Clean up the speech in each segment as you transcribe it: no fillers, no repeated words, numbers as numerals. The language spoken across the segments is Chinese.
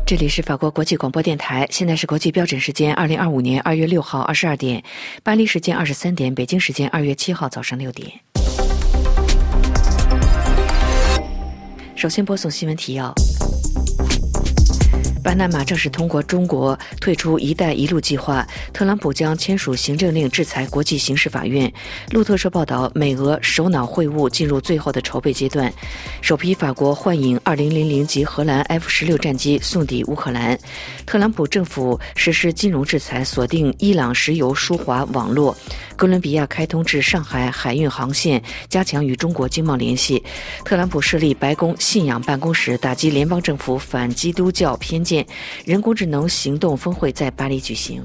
这里是法国国际广播电台，现在是国际标准时间2025年2月6号22点，巴黎时间23点，北京时间2月7号早上6点。首先播送新闻提要。巴拿马正式通过中国退出“一带一路”计划，特朗普将签署行政令制裁国际刑事法院。路透社报道，美俄首脑会晤进入最后的筹备阶段。首批法国幻影2000级荷兰 F-16战机送抵乌克兰。特朗普政府实施金融制裁，锁定伊朗石油输华网络。哥伦比亚开通至上海海运航线，加强与中国经贸联系。特朗普设立白宫信仰办公室，打击联邦政府反基督教偏见。人工智能行动峰会在巴黎举行。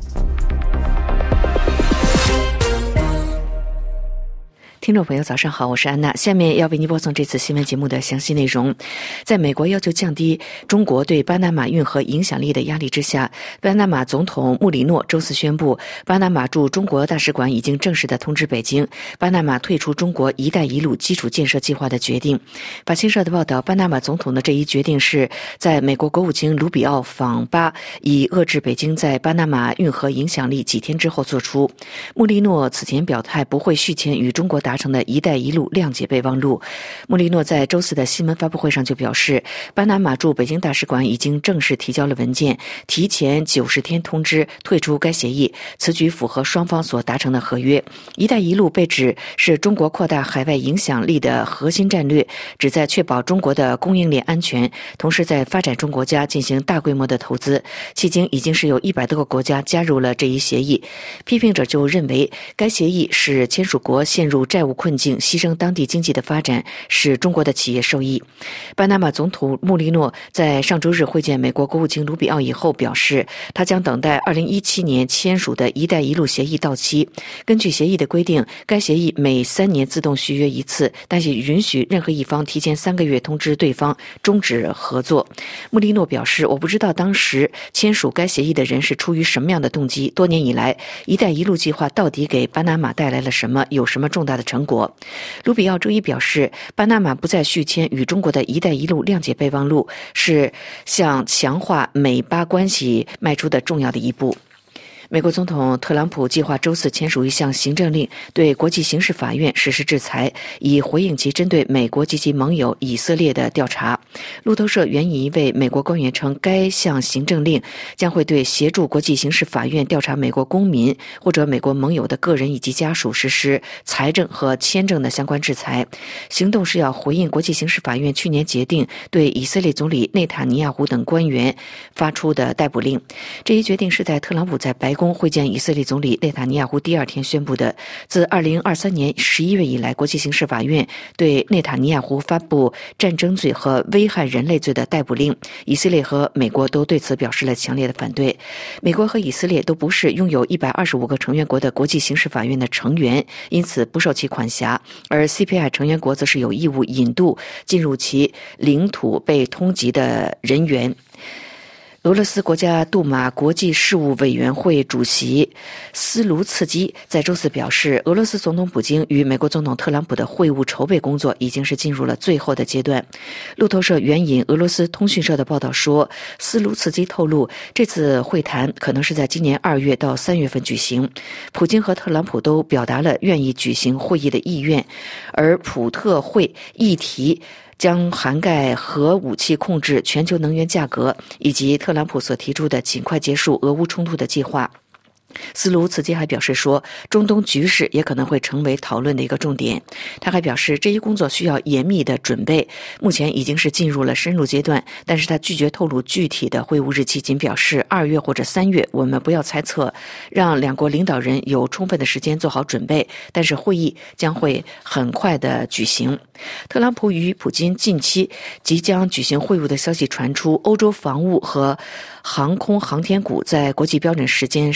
听众朋友早上好，我是安娜，下面要为您播送这次新闻节目的详细内容。在美国要求降低中国对巴拿马运河影响力的压力之下，巴拿马总统穆里诺周四宣布，巴拿马驻中国大使馆已经正式的通知北京，巴拿马退出中国“一带一路”基础建设计划的决定。法新社的报道，巴拿马总统的这一决定是在美国国务卿卢比奥访巴，以遏制北京在巴拿马运河影响力几天之后做出。穆里诺此前表态不会续签与中国达成的“一带一路”谅解备忘录。穆里诺在周四的新闻发布会上就表示，巴拿马驻北京大使馆已经正式提交了文件，提前90天通知退出该协议，此举符合双方所达成的合约。“一带一路”被指是中国扩大海外影响力的核心战略，旨在确保中国的供应链安全，同时在发展中国家进行大规模的投资。迄今已经是有100多个国家加入了这一协议。批评者就认为，该协议使签署国陷入债务困境，牺牲当地经济的发展，使中国的企业受益。巴拿马总统穆里诺在上周日会见美国国务卿卢比奥以后表示，他将等待2017年签署的“一带一路”协议到期。根据协议的规定，该协议每3年自动续约一次，但是允许任何一方提前3个月通知对方终止合作。穆里诺表示，我不知道当时签署该协议的人是出于什么样的动机，多年以来“一带一路”计划到底给巴拿马带来了什么，有什么重大的成果。卢比奥周一表示，巴拿马不再续签与中国的“一带一路”谅解备忘录，是向强化美巴关系迈出的重要的一步。美国总统特朗普计划周四签署一项行政令，对国际刑事法院实施制裁，以回应其针对美国及其盟友以色列的调查。路透社援引一位美国官员称，该项行政令将会对协助国际刑事法院调查美国公民或者美国盟友的个人以及家属实施财政和签证的相关制裁。行动是要回应国际刑事法院去年决定对以色列总理内塔尼亚胡等官员发出的逮捕令。这一决定是在特朗普在白宫会见以色列总理内塔尼亚胡第2天宣布的。自2023年11月以来，国际刑事法院对内塔尼亚胡发布战争罪和危害人类罪的逮捕令，以色列和美国都对此表示了强烈的反对。美国和以色列都不是拥有125个成员国的国际刑事法院的成员，因此不受其管辖，而 CPI 成员国则是有义务引渡进入其领土被通缉的人员。俄罗斯国家杜马国际事务委员会主席斯卢茨基在周四表示，俄罗斯总统普京与美国总统特朗普的会晤筹备工作已经是进入了最后的阶段。路透社援引俄罗斯通讯社的报道说，斯卢茨基透露，这次会谈可能是在今年2月到3月份举行。普京和特朗普都表达了愿意举行会议的意愿，而普特会议题将涵盖核武器控制、全球能源价格，以及特朗普所提出的尽快结束俄乌冲突的计划。斯卢茨基还表示说，中东局势也可能会成为讨论的一个重点。他还表示，这一工作需要严密的准备，目前已经是进入了深入阶段，但是他拒绝透露具体的会晤日期，仅表示2月或者3月，我们不要猜测，让两国领导人有充分的时间做好准备，但是会议将会很快的举行。特朗普与普京近期即将举行会晤的消息传出，欧洲防务和航空航天股在国际标准时间11时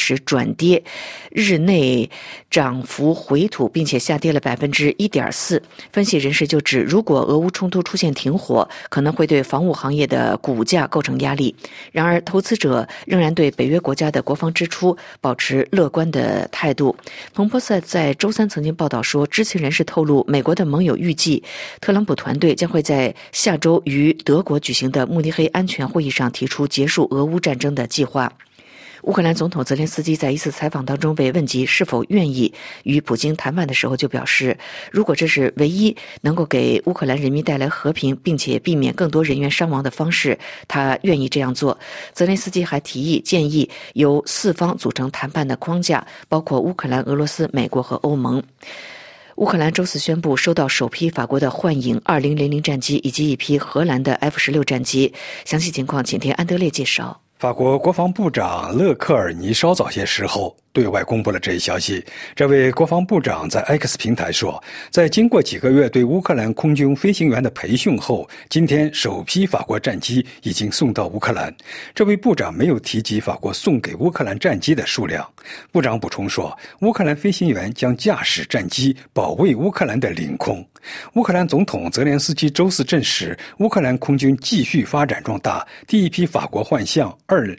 始转跌，日内涨幅回吐，并且下跌了1.4%。分析人士就指，如果俄乌冲突出现停火，可能会对房屋行业的股价构成压力。然而，投资者仍然对北约国家的国防支出保持乐观的态度。彭博社在周三曾经报道说，知情人士透露，美国的盟友预计，特朗普团队将会在下周于德国举行的慕尼黑安全会议上提出结束俄乌战争的计划。乌克兰总统泽连斯基在一次采访当中被问及是否愿意与普京谈判的时候，就表示，如果这是唯一能够给乌克兰人民带来和平并且避免更多人员伤亡的方式，他愿意这样做。泽连斯基还建议由4方组成谈判的框架，包括乌克兰、俄罗斯、美国和欧盟。乌克兰周四宣布收到首批法国的幻影2000战机以及一批荷兰的 F-16战机。详细情况请听安德烈介绍。 法国国防部长勒克尔尼稍早些时候对外公布了这一消息。这位国防部长在 X 平台说，在经过几个月对乌克兰空军飞行员的培训后，今天首批法国战机已经送到乌克兰。这位部长没有提及法国送给乌克兰战机的数量。部长补充说，乌克兰飞行员将驾驶战机保卫乌克兰的领空。乌克兰总统泽连斯基周四证实，乌克兰空军继续发展壮大，第一批法国幻象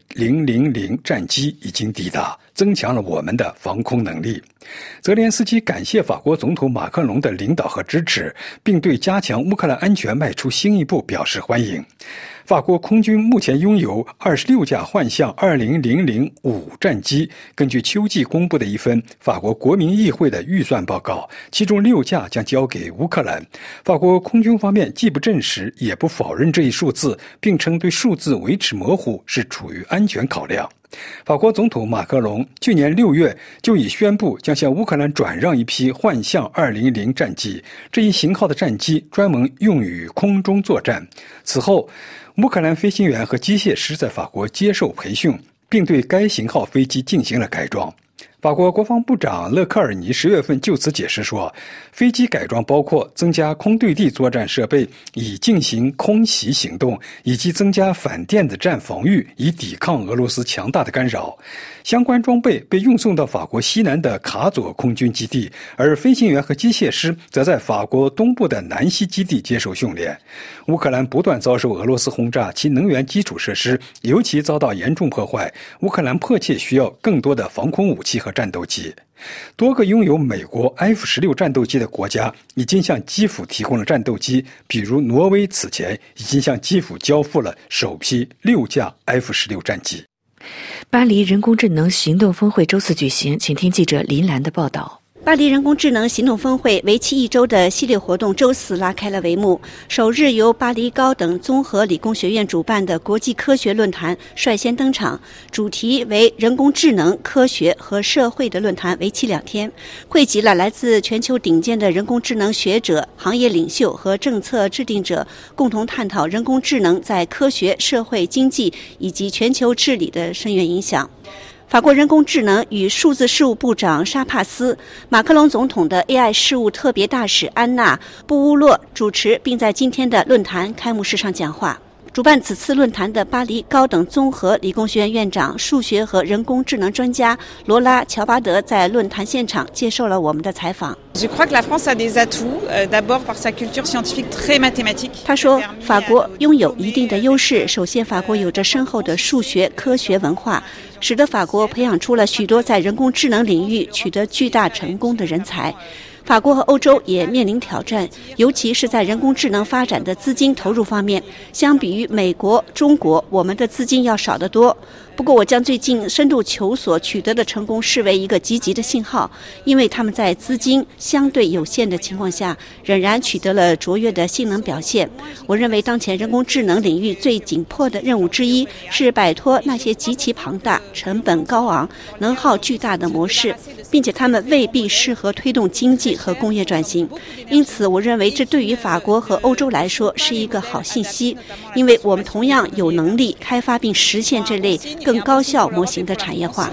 2000战机已经抵达，增强了我们的防空能力。泽连斯基感谢法国总统马克龙的领导和支持，并对加强乌克兰安全迈出新一步表示欢迎。法国空军目前拥有26架幻象20005战机。根据秋季公布的一份法国国民议会的预算报告，其中6架将交给乌克兰。法国空军方面既不证实也不否认这一数字，并称对数字维持模糊是出于安全考量。法国总统马克龙去年6月就已宣布将向乌克兰转让一批幻象200战机，这一型号的战机专门用于空中作战。此后，乌克兰飞行员和机械师在法国接受培训，并对该型号飞机进行了改装。法国国防部长勒克尔尼10月份就此解释说，飞机改装包括增加空对地作战设备以进行空袭行动，以及增加反电子战防御以抵抗俄罗斯强大的干扰。相关装备被运送到法国西南的卡佐空军基地，而飞行员和机械师则在法国东部的南西基地接受训练。乌克兰不断遭受俄罗斯轰炸，其能源基础设施尤其遭到严重破坏。乌克兰迫切需要更多的防空武器和战斗机。多个拥有美国 F-16战斗机的国家已经向基辅提供了战斗机，比如挪威此前已经向基辅交付了首批6架 F-16战机。 巴黎人工智能行动峰会周四举行，请听记者林兰的报道。 巴黎人工智能行动峰会为期1周的系列活动周四拉开了帷幕。首日由巴黎高等综合理工学院主办的国际科学论坛率先登场，主题为人工智能、科学和社会的论坛，为期2天，汇集了来自全球顶尖的人工智能学者、行业领袖和政策制定者，共同探讨人工智能在科学、社会、经济以及全球治理的深远影响。法国人工智能与数字事务部长沙帕斯、马克龙总统的 AI 事务特别大使安娜·布乌洛主持，并在今天的论坛开幕式上讲话。主办此次论坛的巴黎高等综合理工学院院长、数学和人工智能专家罗拉·乔巴德在论坛现场接受了我们的采访。他说，法国拥有一定的优势。首先，法国有着深厚的数学科学文化，使得法国培养出了许多在人工智能领域取得巨大成功的人才。法国和欧洲也面临挑战，尤其是在人工智能发展的资金投入方面，相比于美国、中国，我们的资金要少得多。不过，我将最近深度求索取得的成功视为一个积极的信号，因为他们在资金相对有限的情况下，仍然取得了卓越的性能表现。我认为，当前人工智能领域最紧迫的任务之一是摆脱那些极其庞大、成本高昂、能耗巨大的模式，并且它们未必适合推动经济和工业转型。因此，我认为这对于法国和欧洲来说是一个好信息，因为我们同样有能力开发并实现这类更更高效模型的产业化。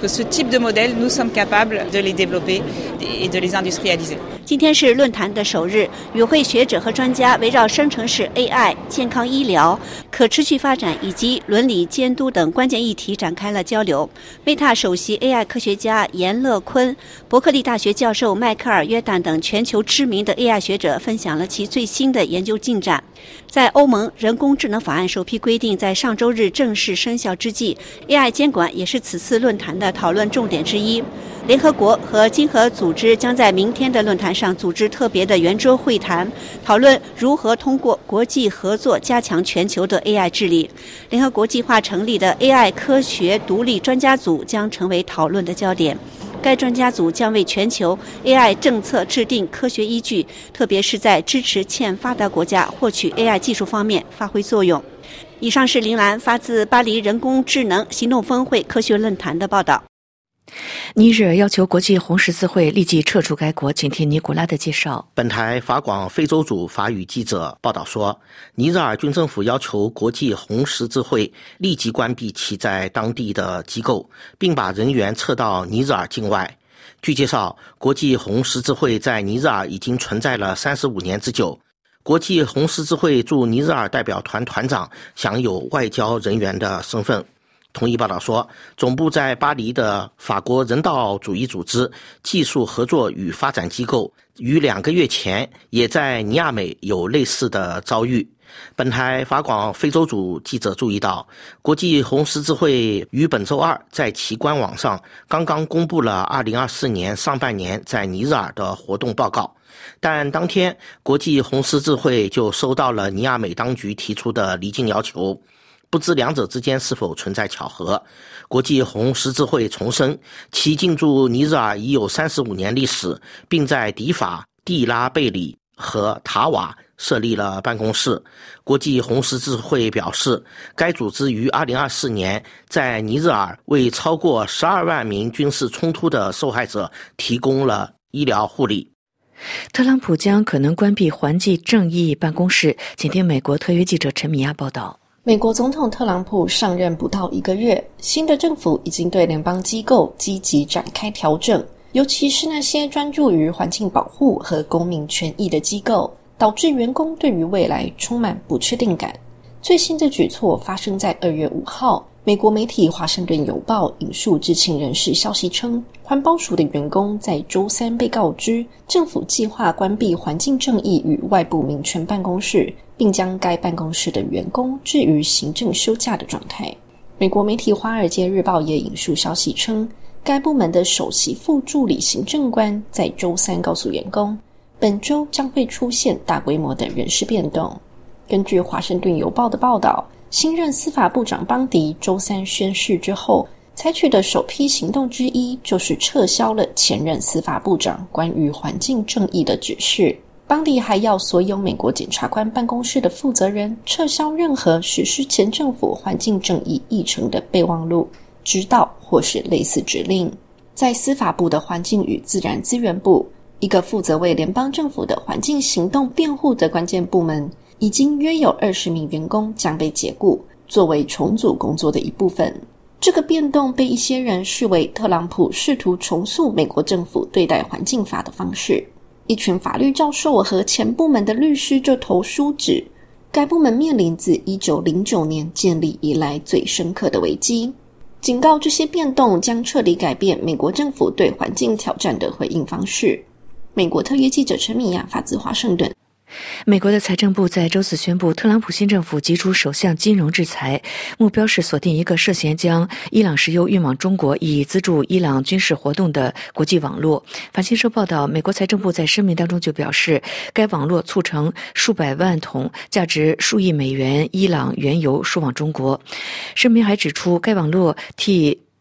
今天是论坛的首日，与会学者和专家围绕生成式 AI、健康医疗、可持续发展以及伦理监督等关键议题展开了交流。Meta 首席 AI 科学家严乐坤、伯克利大学教授迈克尔·约旦等全球知名的 AI 学者分享了其最新的研究进展。在欧盟人工智能法案首批规定在上周日正式生效之际， AI 监管也是此次论坛的讨论重点之一。联合国和经合组织将在明天的论坛上组织特别的圆桌会谈，讨论如何通过国际合作加强全球的 AI 治理。联合国计划成立的 AI 科学独立专家组将成为讨论的焦点。该专家组将为全球 AI 政策制定科学依据，特别是在支持欠发达国家获取 AI 技术方面发挥作用。以上是林兰发自巴黎人工智能行动峰会科学论坛的报道。 尼日尔要求国际红十字会立即撤出该国，请听尼古拉的介绍。 本台法广非洲组法语记者报道说，尼日尔军政府要求国际红十字会立即关闭其在当地的机构，并把人员撤到尼日尔境外。据介绍，国际红十字会在尼日尔已经存在了35年之久。国际红十字会驻尼日尔代表团团长享有外交人员的身份。同一报道说，总部在巴黎的法国人道主义组织技术合作与发展机构于2个月前也在尼亚美有类似的遭遇。本台法广非洲组记者注意到，国际红十字会于本周二在其官网上刚刚公布了2024年上半年在尼日尔的活动报告，但当天国际红十字会就收到了尼亚美当局提出的离境要求。不知两者之间是否存在巧合。国际红十字会重申，其进驻尼日尔已有35年历史，并在迪法、蒂拉贝里和塔瓦设立了办公室。国际红十字会表示，该组织于2024年在尼日尔为超过12万名军事冲突的受害者提供了医疗护理。 特朗普将可能关闭环境正义办公室，请听美国特约记者陈米亚报道。 美国总统特朗普上任不到1个月，新的政府已经对联邦机构积极展开调整，尤其是那些专注于环境保护和公民权益的机构，导致员工对于未来充满不确定感。最新的举措发生在2月5号，美国媒体《华盛顿邮报》引述知情人士消息称，环保署的员工在周三被告知，政府计划关闭环境正义与外部民权办公室，并将该办公室的员工置于行政休假的状态。美国媒体《华尔街日报》也引述消息称，该部门的首席副助理行政官在周三告诉员工，本周将会出现大规模的人事变动。根据《华盛顿邮报》的报道，新任司法部长邦迪周三宣誓之后，采取的首批行动之一就是撤销了前任司法部长关于环境正义的指示。邦迪还要所有美国检察官办公室的负责人撤销任何实施前政府环境正义议程的备忘录、指导或是类似指令。在司法部的环境与自然资源部，一个负责为联邦政府的环境行动辩护的关键部门，已经约有20名员工将被解雇，作为重组工作的一部分。这个变动被一些人视为特朗普试图重塑美国政府对待环境法的方式。一群法律教授和前部门的律师就投书指，该部门面临自1909年建立以来最深刻的危机，警告这些变动将彻底改变美国政府对环境挑战的回应方式。美国特约记者陈米亚发自华盛顿。 美国的财政部在周四宣布，特朗普新政府祭出首项金融制裁，目标是锁定一个涉嫌将伊朗石油运往中国以资助伊朗军事活动的国际网络。法新社报道，美国财政部在声明当中就表示，该网络促成数百万桶价值数亿美元伊朗原油输往中国。声明还指出，该网络替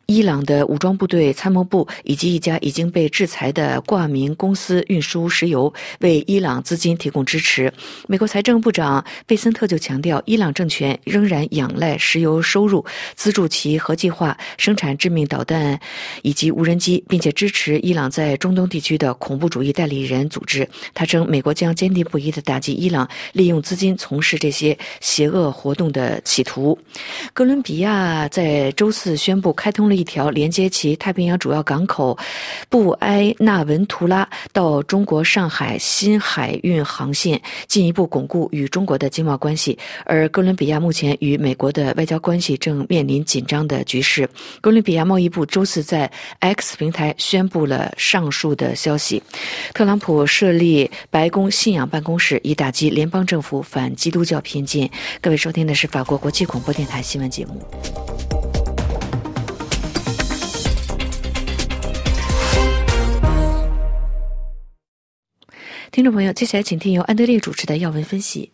伊朗的武装部队参谋部以及一家已经被制裁的挂名公司运输石油，为伊朗资金提供支持。美国财政部长贝森特就强调，伊朗政权仍然仰赖石油收入资助其核计划、生产致命导弹以及无人机，并且支持伊朗在中东地区的恐怖主义代理人组织。他称，美国将坚定不移地打击伊朗利用资金从事这些邪恶活动的企图。哥伦比亚在周四宣布开通了一条连接其太平洋主要港口布埃纳文图拉到中国上海新海运航线，进一步巩固与中国的经贸关系。而哥伦比亚目前与美国的外交关系正面临紧张的局势。哥伦比亚贸易部周四在 X 平台宣布了上述的消息。特朗普设立白宫信仰办公室，以打击联邦政府反基督教偏见。各位收听的是法国国际广播电台新闻节目。听众朋友，接下来请听由安德烈主持的要闻分析。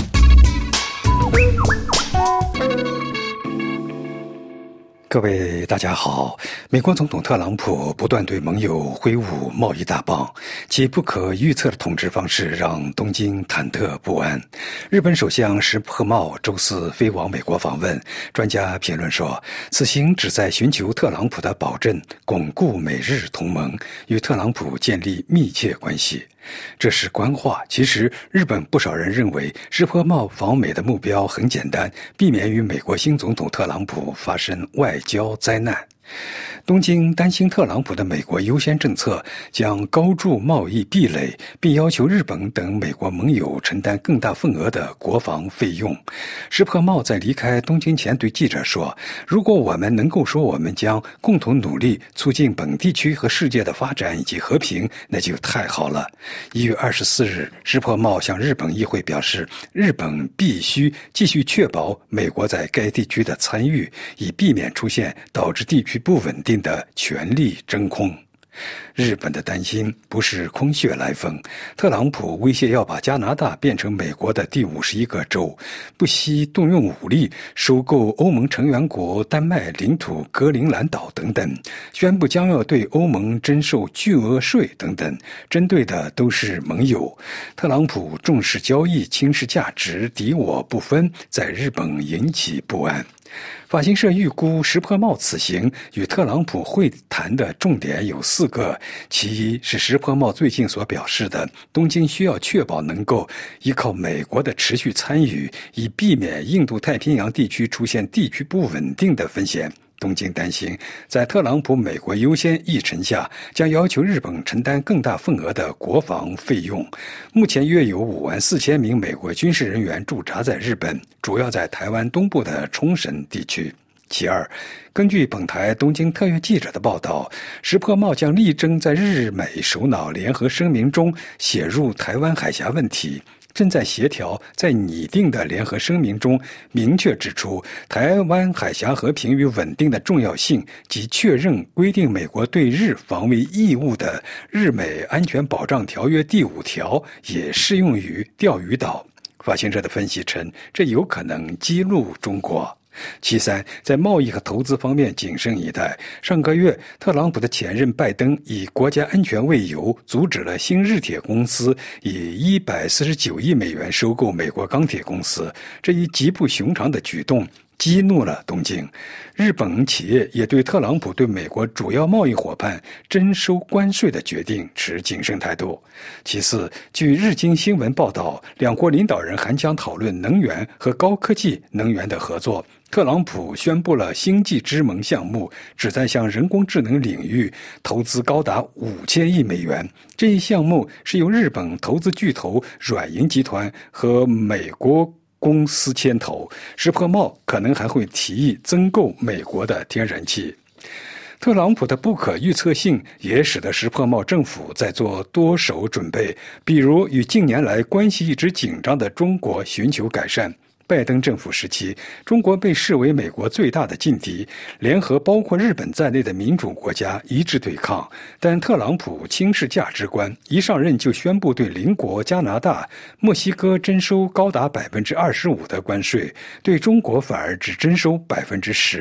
各位大家好，美国总统特朗普不断对盟友挥舞贸易大棒，其不可预测的统治方式让东京忐忑不安。日本首相石破茂周四飞往美国访问，专家评论说，此行旨在寻求特朗普的保证，巩固美日同盟，与特朗普建立密切关系。这是官话，其实日本不少人认为石破茂访美的目标很简单，避免与美国新总统特朗普发生外交灾难。东京担心特朗普的美国优先政策将高筑贸易壁垒，并要求日本等美国盟友承担更大份额的国防费用。石破茂在离开东京前对记者说，如果我们能够说我们将共同努力促进本地区和世界的发展以及和平，那就太好了。1月24日，石破茂向日本议会表示，日本必须继续确保美国在该地区的参与，以避免出现导致地区不稳定的权力真空。日本的担心不是空穴来风，特朗普威胁要把加拿大变成美国的第51个州，不惜动用武力收购欧盟成员国丹麦领土格陵兰岛等等，宣布将要对欧盟征收巨额税等等，针对的都是盟友。特朗普重视交易，轻视价值，敌我不分，在日本引起不安。法新社预估，石破茂此行与特朗普会谈的重点有4个，其一是石破茂最近所表示的，东京需要确保能够依靠美国的持续参与，以避免印度太平洋地区出现地区不稳定的风险。东京担心，在特朗普美国优先议程下，将要求日本承担更大份额的国防费用。目前约有54000名美国军事人员驻扎在日本，主要在台湾东部的冲绳地区。其二，根据本台东京特约记者的报道，石破茂将力争在日美首脑联合声明中写入台湾海峡问题，正在协调在拟定的联合声明中明确指出台湾海峡和平与稳定的重要性，及确认规定美国对日防卫义务的日美安全保障条约第5条也适用于钓鱼岛。法新社的分析称，这有可能激怒中国。其三，在贸易和投资方面谨慎以待。上个月，特朗普的前任拜登以国家安全为由，阻止了新日铁公司以149亿美元收购美国钢铁公司，这一极不寻常的举动激怒了东京。日本企业也对特朗普对美国主要贸易伙伴征收关税的决定持谨慎态度。其次，据日经新闻报道，两国领导人还将讨论能源和高科技能源的合作。特朗普宣布了星际之盟项目，旨在向人工智能领域投资高达5000亿美元。这一项目是由日本投资巨头软银集团和美国公司牵头，石破茂可能还会提议增购美国的天然气。特朗普的不可预测性也使得石破茂政府在做多手准备，比如与近年来关系一直紧张的中国寻求改善。拜登政府时期，中国被视为美国最大的劲敌，联合包括日本在内的民主国家一致对抗。但特朗普轻视价值观，一上任就宣布对邻国加拿大、墨西哥征收高达25%的关税，对中国反而只征收10%。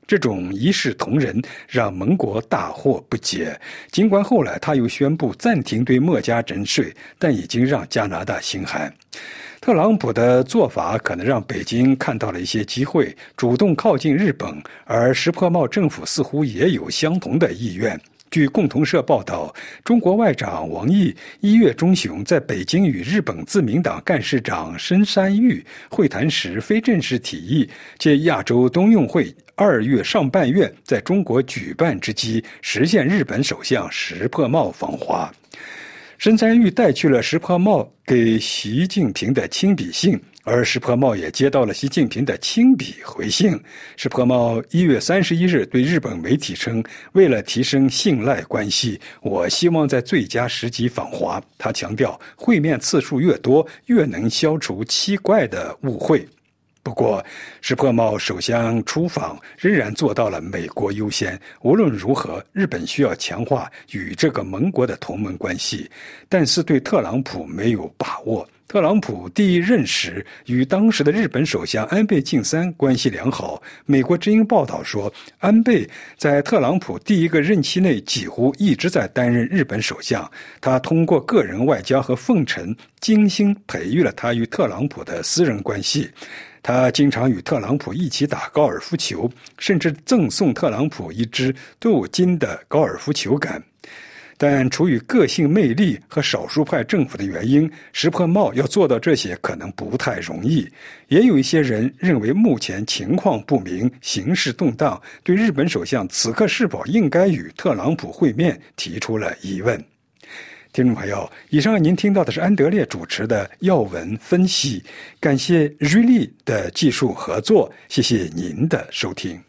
这种一视同仁让盟国大惑不解。尽管后来他又宣布暂停对墨加征税，但已经让加拿大心寒。特朗普的做法可能让北京看到了一些机会，主动靠近日本，而石破茂政府似乎也有相同的意愿。据共同社报道，中国外长王毅1月中旬在北京与日本自民党干事长深山裕会谈时，非正式提议借亚洲冬运会2月上半月在中国举办之机，实现日本首相石破茂访华。深山裕带去了石破茂给习近平的亲笔信，而石破茂也接到了习近平的亲笔回信。石破茂1月31日对日本媒体称，为了提升信赖关系，我希望在最佳时机访华。他强调，会面次数越多，越能消除奇怪的误会。不过，石破茂首相出访仍然做到了美国优先。无论如何，日本需要强化与这个盟国的同盟关系，但是对特朗普没有把握。特朗普第一任时与当时的日本首相安倍晋三关系良好。美国之音报道说，安倍在特朗普第一个任期内几乎一直在担任日本首相。他通过个人外交和奉承，精心培育了他与特朗普的私人关系。他经常与特朗普一起打高尔夫球，甚至赠送特朗普一支镀金的高尔夫球杆。但出于个性魅力和少数派政府的原因，石破茂要做到这些可能不太容易。也有一些人认为目前情况不明，形势动荡，对日本首相此刻是否应该与特朗普会面提出了疑问。听众朋友，以上您听到的是安德烈主持的要闻分析，感谢瑞丽的技术合作，谢谢您的收听。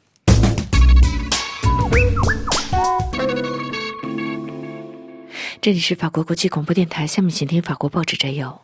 这里是法国国际广播电台，下面请听法国报纸摘要。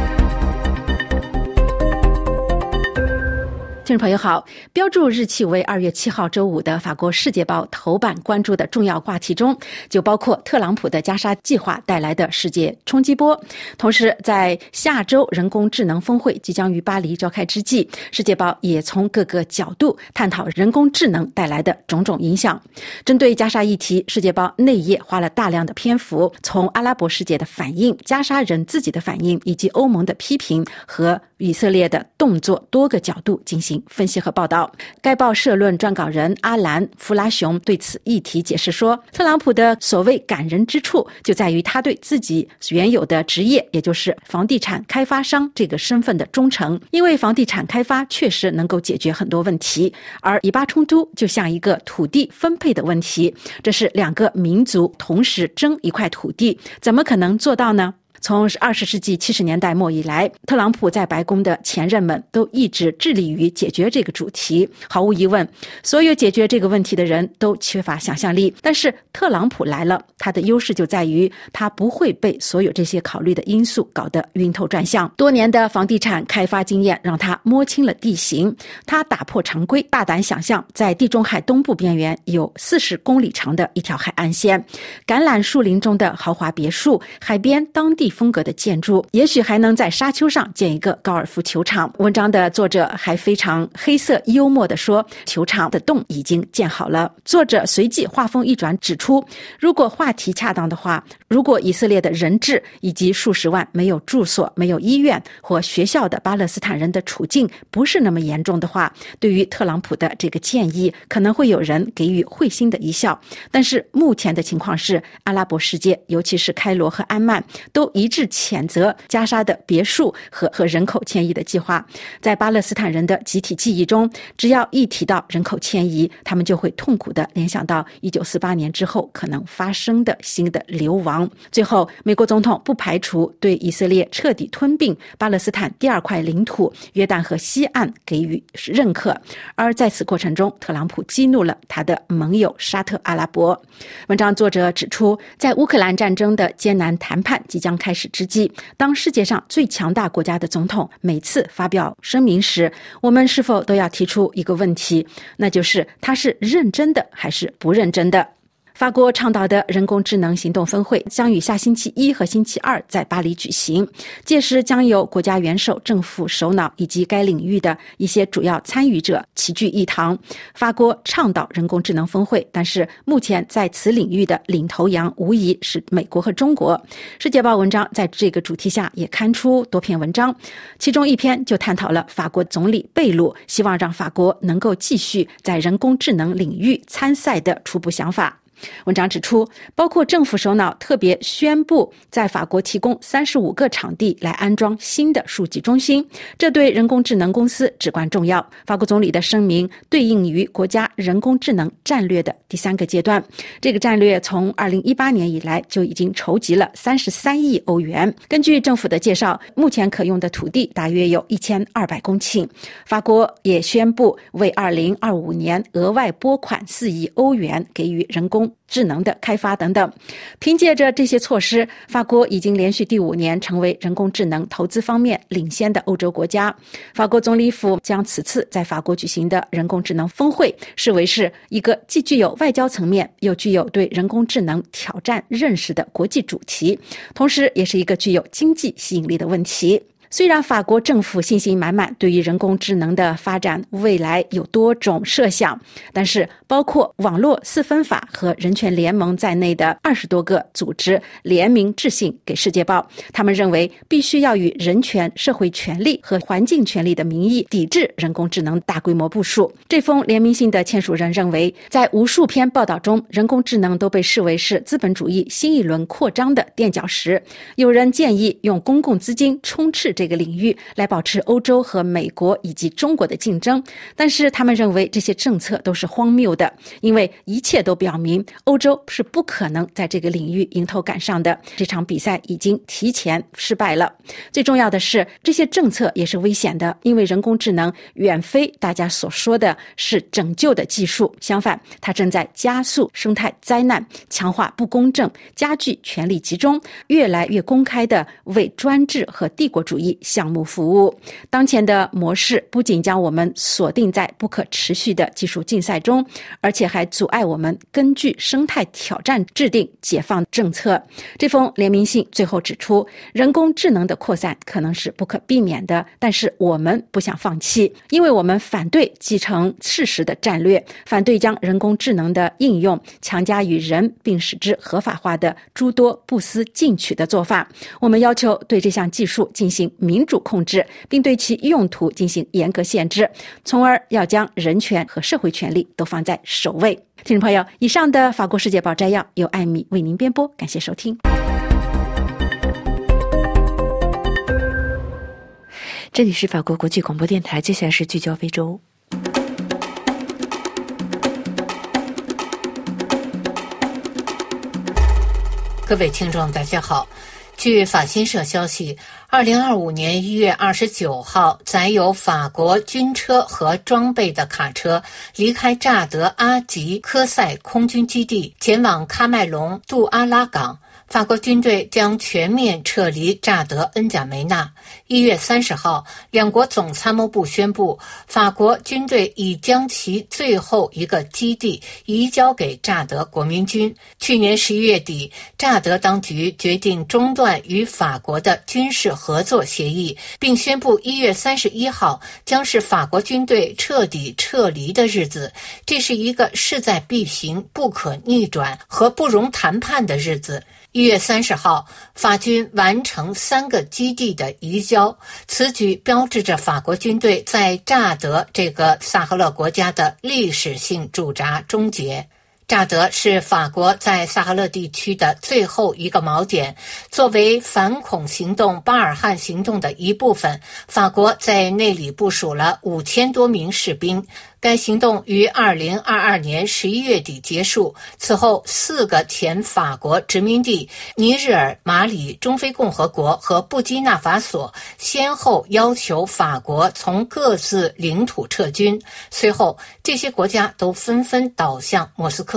听众朋友好，标注日期为2月7号周五的法国《世界报》头版关注的重要话题中，就包括特朗普的加沙计划带来的世界冲击波。同时，在下周人工智能峰会即将于巴黎召开之际，《世界报》也从各个角度探讨人工智能带来的种种影响。针对加沙议题，《世界报》内页花了大量的篇幅，从阿拉伯世界的反应、加沙人自己的反应，以及欧盟的批评和以色列的动作多个角度进行分析和报道。该报社论撰稿人阿兰·弗拉雄对此议题解释说，特朗普的所谓感人之处就在于他对自己原有的职业，也就是房地产开发商这个身份的忠诚。因为房地产开发确实能够解决很多问题，而以巴冲突就像一个土地分配的问题，这是两个民族同时争一块土地，怎么可能做到呢？从20世纪70年代末以来，特朗普在白宫的前任们都一直致力于解决这个主题。毫无疑问，所有解决这个问题的人都缺乏想象力，但是特朗普来了，他的优势就在于他不会被所有这些考虑的因素搞得晕头转向。多年的房地产开发经验让他摸清了地形，他打破常规，大胆想象在地中海东部边缘有40公里长的一条海岸线，橄榄树林中的豪华别墅，海边当地风格的建筑，也许还能在沙丘上建一个高尔夫球场。文章的作者还非常黑色幽默地说，球场的洞已经建好了。作者随即话锋一转，指出如果话题恰当的话，如果以色列的人质以及数十万没有住所、没有医院或学校的巴勒斯坦人的处境不是那么严重的话，对于特朗普的这个建议可能会有人给予会心的一笑。但是目前的情况是，阿拉伯世界尤其是开罗和安曼都一致谴责加沙的别墅和人口迁移的计划。在巴勒斯坦人的集体记忆中，只要一提到人口迁移，他们就会痛苦地联想到1948年之后可能发生的新的流亡。最后，美国总统不排除对以色列彻底吞并巴勒斯坦第二块领土约旦河西岸给予认可，而在此过程中，特朗普激怒了他的盟友沙特阿拉伯。文章作者指出，在乌克兰战争的艰难谈判即将开始之际，当世界上最强大国家的总统每次发表声明时，我们是否都要提出一个问题，那就是他是认真的还是不认真的？ 法国倡导的人工智能行动峰会将于下星期1和星期2在巴黎举行，届时将有国家元首、政府首脑以及该领域的一些主要参与者齐聚一堂。法国倡导人工智能峰会，但是目前在此领域的领头羊无疑是美国和中国。世界报文章在这个主题下也刊出多篇文章，其中一篇就探讨了法国总理贝鲁希望让法国能够继续在人工智能领域参赛的初步想法。文章指出，包括政府首脑特别宣布在法国提供35个场地来安装新的数据中心，这对人工智能公司至关重要。法国总理的声明对应于国家人工智能战略的第3个阶段，这个战略从2018年以来就已经筹集了33亿欧元。根据政府的介绍，目前可用的土地大约有1200公顷。法国也宣布为2025年额外拨款4亿欧元给予人工智能的开发等等。凭借着这些措施，法国已经连续第5年成为人工智能投资方面领先的欧洲国家。法国总理府将此次在法国举行的人工智能峰会视为是一个既具有外交层面又具有对人工智能挑战认识的国际主题，同时也是一个具有经济吸引力的问题。虽然法国政府信心满满，对于人工智能的发展未来有多种设想，但是包括网络4分法和人权联盟在内的20多个组织联名致信给世界报，他们认为必须要以人权、社会权利和环境权利的名义抵制人工智能大规模部署。这封联名信的签署人认为，在无数篇报道中，人工智能都被视为是资本主义新一轮扩张的垫脚石。有人建议用公共资金充斥这个领域来保持欧洲和美国以及中国的竞争，但是他们认为这些政策都是荒谬的，因为一切都表明欧洲是不可能在这个领域迎头赶上的。这场比赛已经提前失败了。最重要的是，这些政策也是危险的，因为人工智能远非大家所说的是拯救的技术，相反，它正在加速生态灾难，强化不公正，加剧权力集中，越来越公开地为专制和帝国主义项目服务。当前的模式不仅将我们锁定在不可持续的技术竞赛中，而且还阻碍我们根据生态挑战制定解放政策。这封联名信最后指出，人工智能的扩散可能是不可避免的，但是我们不想放弃，因为我们反对继承事实的战略，反对将人工智能的应用强加于人并使之合法化的诸多不思进取的做法。我们要求对这项技术进行民主控制，并对其用途进行严格限制，从而要将人权和社会权利都放在首位。听众朋友，以上的法国世界报摘要由艾米为您编播，感谢收听。 这里是法国国际广播电台，接下来是聚焦非洲。 各位听众大家好，据法新社消息，2025年1月29号，载有法国军车和装备的卡车离开乍得阿吉科塞空军基地，前往喀麦隆杜阿拉港。法国军队将全面撤离乍得恩贾梅纳。1月30号，两国总参谋部宣布，法国军队已将其最后一个基地移交给乍得国民军。去年11月底，乍得当局决定中断与法国的军事合作协议，并宣布1月31号将是法国军队彻底撤离的日子。这是一个势在必行、不可逆转和不容谈判的日子。1月30号，法军完成3个基地的移交，此举标志着法国军队在乍得这个萨赫勒国家的历史性驻扎终结。乍得是法国在萨赫勒地区的最后一个锚点，作为反恐行动巴尔汉行动的一部分，法国在那里部署了5000多名士兵。该行动于2022年11月底结束，此后4个前法国殖民地尼日尔、马里、中非共和国和布基纳法索先后要求法国从各自领土撤军，随后这些国家都纷纷倒向莫斯科。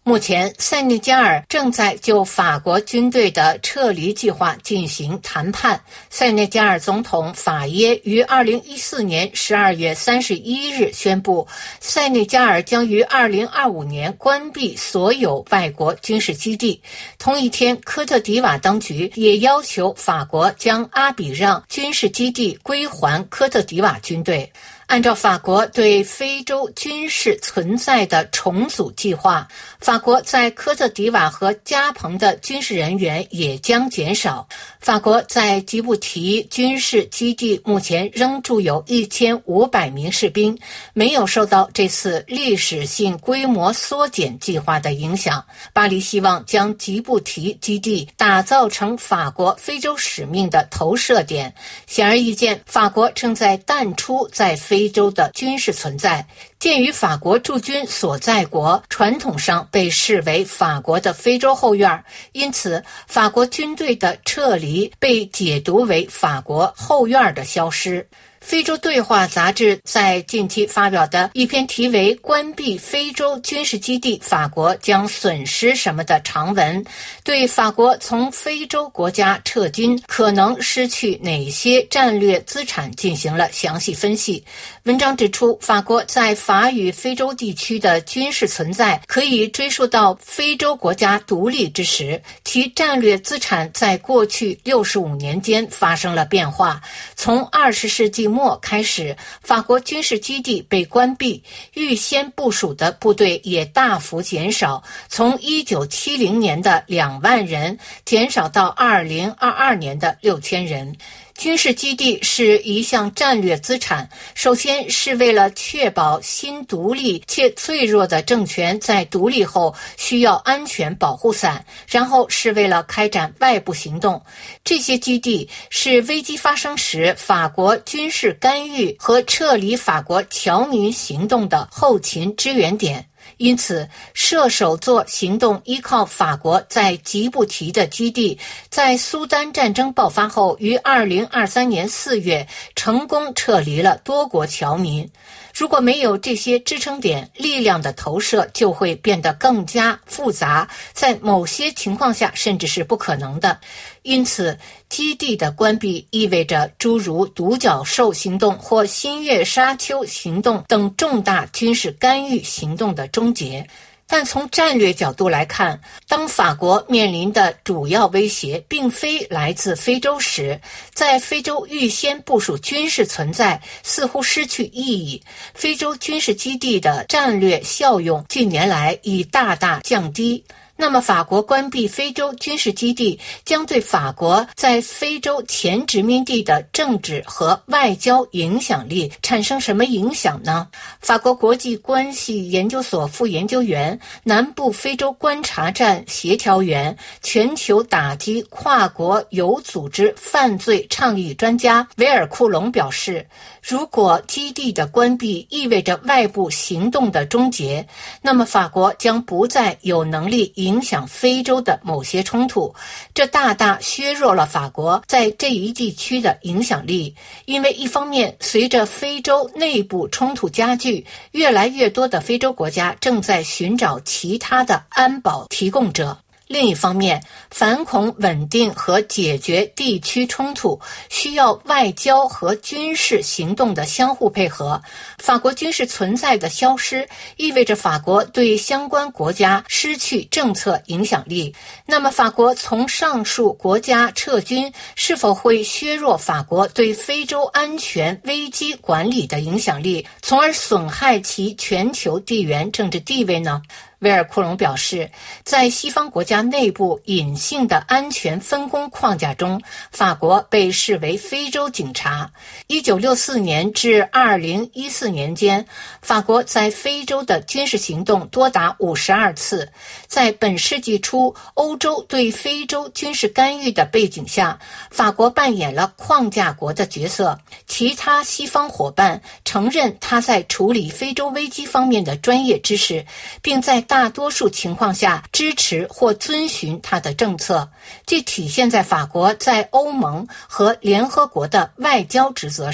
目前，塞内加尔正在就法国军队的撤离计划进行谈判。塞内加尔总统法耶于2014年12月31日宣布，塞内加尔将于2025年关闭所有外国军事基地。同一天，科特迪瓦当局也要求法国将阿比让军事基地归还科特迪瓦军队。按照法国对非洲军事存在的重组计划，法国在科特迪瓦和加蓬的军事人员也将减少。法国在吉布提军事基地目前仍驻有1500名士兵，没有受到这次历史性规模缩减计划的影响。巴黎希望将吉布提基地打造成法国非洲使命的投射点。显而易见，法国正在淡出在非洲的军事存在。鉴于法国驻军所在国传统上被视为法国的非洲后院，因此法国军队的撤离被解读为法国后院的消失。非洲对话杂志在近期发表的一篇题为《关闭非洲军事基地，法国将损失什么》的长文，对法国从非洲国家撤军可能失去哪些战略资产进行了详细分析。文章指出，法国在法语非洲地区的军事存在可以追溯到非洲国家独立之时，其战略资产在过去65年间发生了变化。从20世纪末开始，法国军事基地被关闭，预先部署的部队也大幅减少，从1970年的2万人减少到2022年的6000人。军事基地是一项战略资产，首先是为了确保新独立且脆弱的政权在独立后需要安全保护伞，然后是为了开展外部行动。这些基地是危机发生时法国军事干预和撤离法国侨民行动的后勤支援点。因此，射手座行动依靠法国在吉布提的基地，在苏丹战争爆发后于2023年4月成功撤离了多国侨民。如果没有这些支撑点，力量的投射就会变得更加复杂，在某些情况下甚至是不可能的。因此，基地的关闭意味着诸如独角兽行动或新月沙丘行动等重大军事干预行动的终结。但从战略角度来看，当法国面临的主要威胁并非来自非洲时，在非洲预先部署军事存在似乎失去意义。非洲军事基地的战略效用近年来已大大降低。那么法国关闭非洲军事基地将对法国在非洲前殖民地的政治和外交影响力产生什么影响呢？法国国际关系研究所副研究员、南部非洲观察站协调员、全球打击跨国有组织犯罪倡议专家维尔库隆表示，如果基地的关闭意味着外部行动的终结，那么法国将不再有能力影响非洲的某些冲突，这大大削弱了法国在这一地区的影响力。因为一方面，随着非洲内部冲突加剧，越来越多的非洲国家正在寻找其他的安保提供者。另一方面，反恐稳定和解决地区冲突需要外交和军事行动的相互配合。法国军事存在的消失意味着法国对相关国家失去政策影响力。那么法国从上述国家撤军是否会削弱法国对非洲安全危机管理的影响力，从而损害其全球地缘政治地位呢？维尔库隆表示，在西方国家内部隐性的安全分工框架中，法国被视为非洲警察。1964年至2014年间，法国在非洲的军事行动多达52次。在本世纪初欧洲对非洲军事干预的背景下，法国扮演了框架国的角色。其他西方伙伴承认他在处理非洲危机方面的专业知识，并在大多数情况下支持或遵循他的政策，这体现在法国在欧盟和联合国的外交职责上。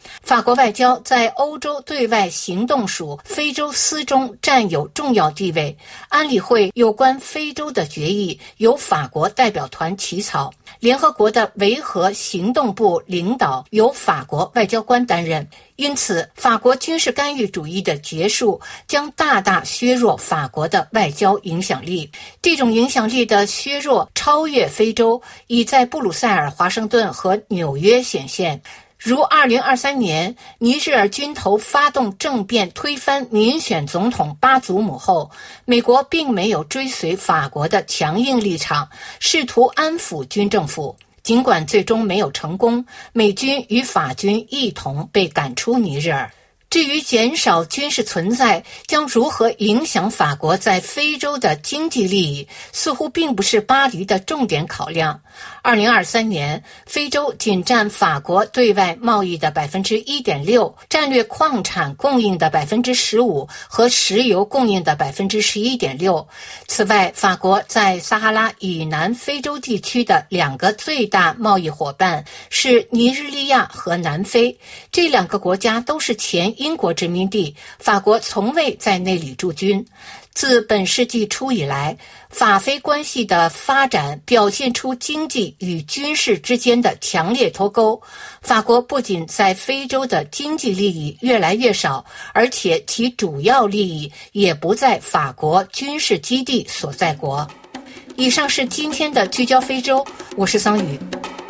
法国外交在欧洲对外行动署非洲司中占有重要地位，安理会有关非洲的决议由法国代表团起草，联合国的维和行动部领导由法国外交官担任。因此，法国军事干预主义的结束将大大削弱法国的外交影响力。这种影响力的削弱超越非洲，已在布鲁塞尔、华盛顿和纽约显现。如2023年尼日尔军头发动政变推翻民选总统巴祖姆后，美国并没有追随法国的强硬立场，试图安抚军政府。尽管最终没有成功，美军与法军一同被赶出尼日尔。至于减少军事存在将如何影响法国在非洲的经济利益，似乎并不是巴黎的重点考量。2023年，非洲仅占法国对外贸易的 1.6%， 战略矿产供应的 15% 和石油供应的 11.6%。此外，法国在撒哈拉以南非洲地区的2个最大贸易伙伴是尼日利亚和南非，这2个国家都是前英国殖民地，法国从未在那里驻军。自本世纪初以来，法非关系的发展表现出经济与军事之间的强烈脱钩。法国不仅在非洲的经济利益越来越少，而且其主要利益也不在法国军事基地所在国。以上是今天的聚焦非洲，我是桑宇。